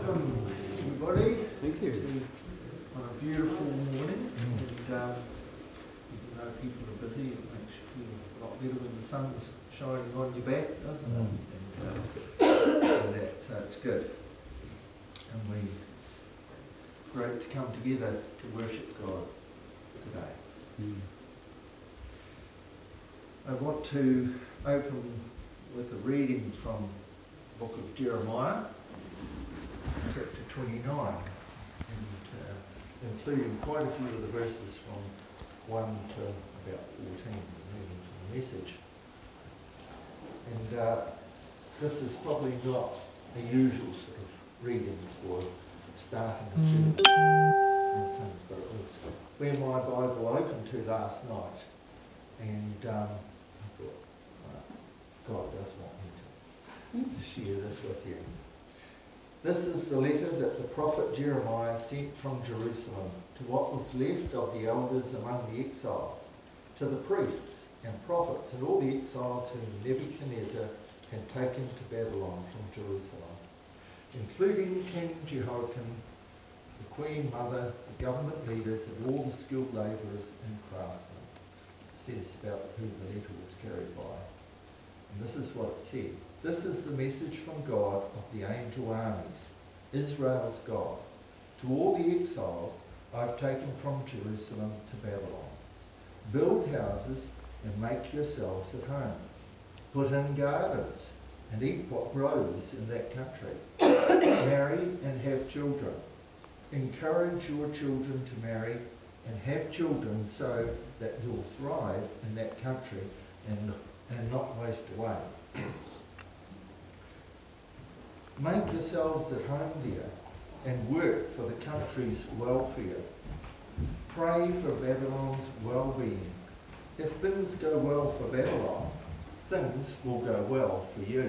Welcome, everybody. Thank you. On a beautiful morning. And even though people are busy, it makes you feel a lot better when the sun's shining on your back, doesn't it? And so it's good. And it's great to come together to worship God today. I want to open with a reading from the book of Jeremiah, chapter 29, and including quite a few of the verses from 1 to about 14, reading from the Message. And this is probably not a usual sort of reading for starting a service and things, but it was where my Bible opened to last night, and I thought, God does want me to share this with you. This is the letter that the prophet Jeremiah sent from Jerusalem to what was left of the elders among the exiles, to the priests and prophets and all the exiles whom Nebuchadnezzar had taken to Babylon from Jerusalem, including King Jehoiakim, the Queen Mother, the government leaders, and all the skilled labourers and craftsmen. It says about who the letter was carried by. And this is what it said. This is the message from God of the angel armies, Israel's God. To all the exiles I've taken from Jerusalem to Babylon. Build houses and make yourselves at home. Put in gardens and eat what grows in that country. Marry and have children. Encourage your children to marry and have children so that you'll thrive in that country and not waste away. Make yourselves at home there and work for the country's welfare. Pray for Babylon's well-being. If things go well for Babylon, things will go well for you.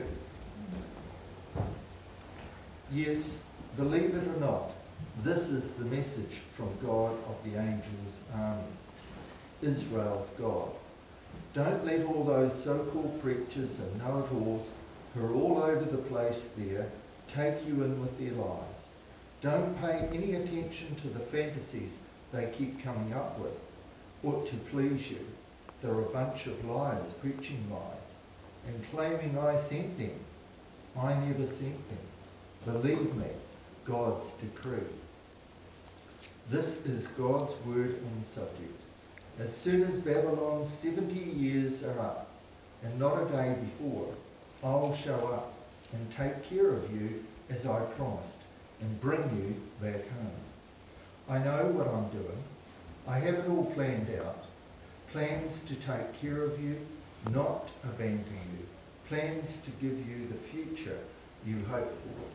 Yes, believe it or not, this is the message from God of the angels' armies, Israel's God. Don't let all those so-called preachers and know-it-alls who are all over the place there take you in with their lies. Don't pay any attention to the fantasies they keep coming up with or to please you. They're a bunch of liars preaching lies and claiming I sent them. I never sent them. Believe me, God's decree. This is God's word on the subject. As soon as Babylon's 70 years are up, and not a day before, I'll show up and take care of you as I promised, and bring you back home. I know what I'm doing. I have it all planned out. Plans to take care of you, not abandon you. Plans to give you the future you hope for.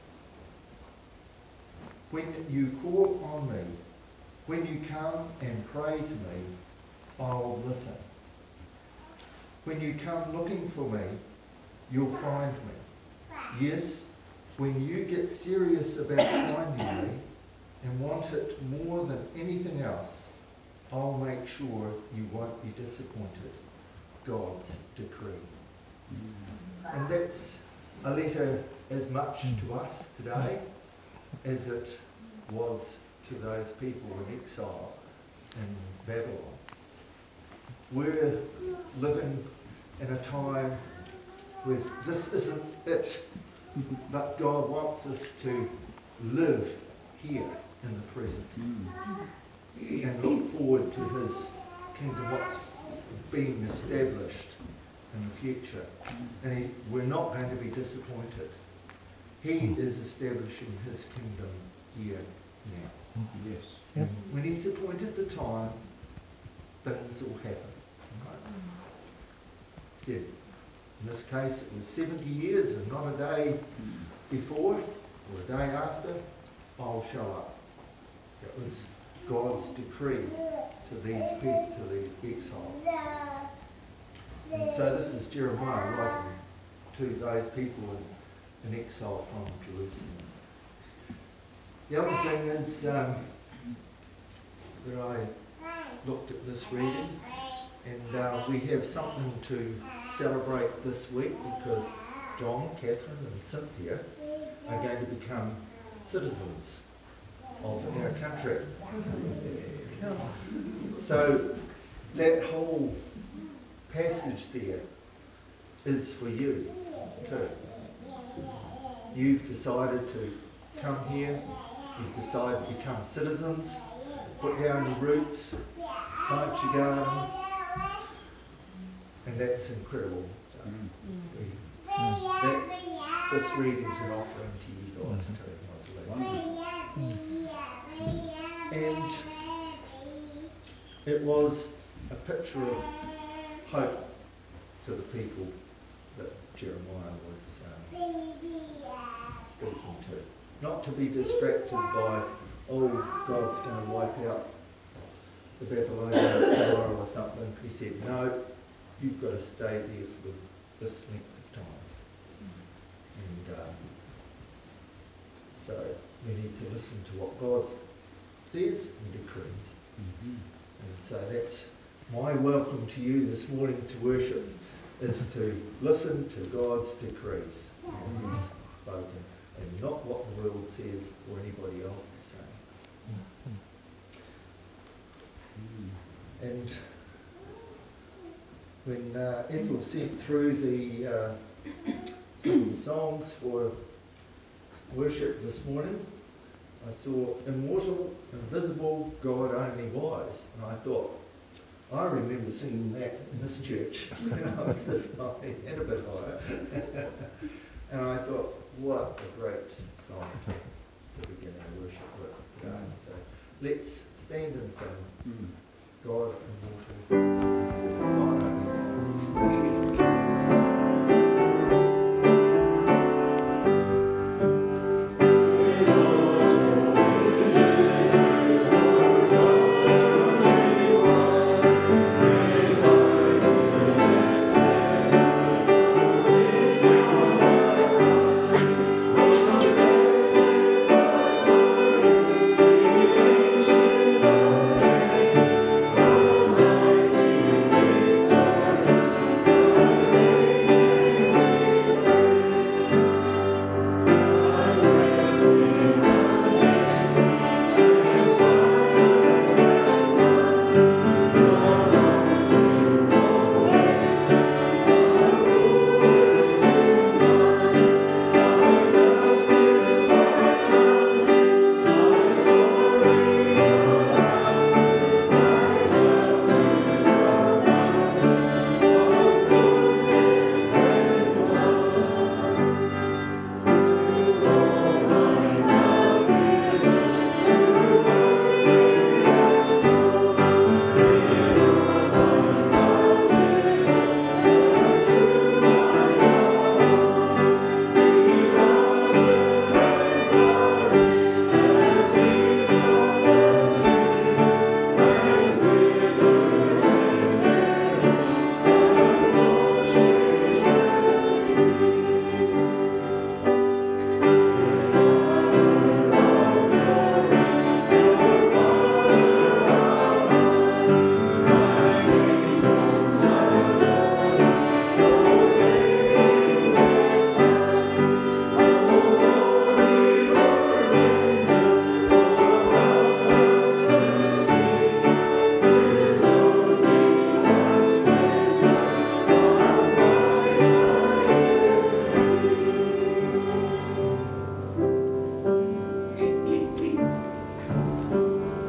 When you call on me, when you come and pray to me, I'll listen. When you come looking for me, you'll find me. Yes, when you get serious about finding me and want it more than anything else, I'll make sure you won't be disappointed. God's decree. And that's a letter as much to us today as it was to those people in exile in Babylon. We're living in a time where this isn't it, but God wants us to live here in the present and look forward to his kingdom, what's being established in the future. And we're not going to be disappointed. He is establishing his kingdom here now. Yes. And when he's appointed the time, things will happen. Right? Said, in this case, it was 70 years and not a day before or a day after, I'll show up. It was God's decree to these people, to the exiles. And so this is Jeremiah writing to those people in exile from Jerusalem. The other thing is that I looked at this reading, and we have something to celebrate this week because John, Catherine and Cynthia are going to become citizens of our country. So that whole passage there is for you too. You've decided to come here, you've decided to become citizens, put down your roots, plant your garden, and that's incredible. So this reading's an offering to you guys too, I believe. And it was a picture of hope to the people that Jeremiah was speaking to. Not to be distracted by, oh, God's going to wipe out the Babylonians tomorrow or something. He said, no, you've got to stay there for this length of time. And so we need to listen to what God says and decrees. And so that's my welcome to you this morning to worship, is to listen to God's decrees and His spoken, and not what the world says or anybody else is saying. And when Ethel sent through some of the songs for worship this morning, I saw immortal, invisible, God only wise, and I thought, I remember singing that in this church when I was this high and a bit higher. And I thought, what a great song to begin our worship with today. So let's stand and sing God immortal, God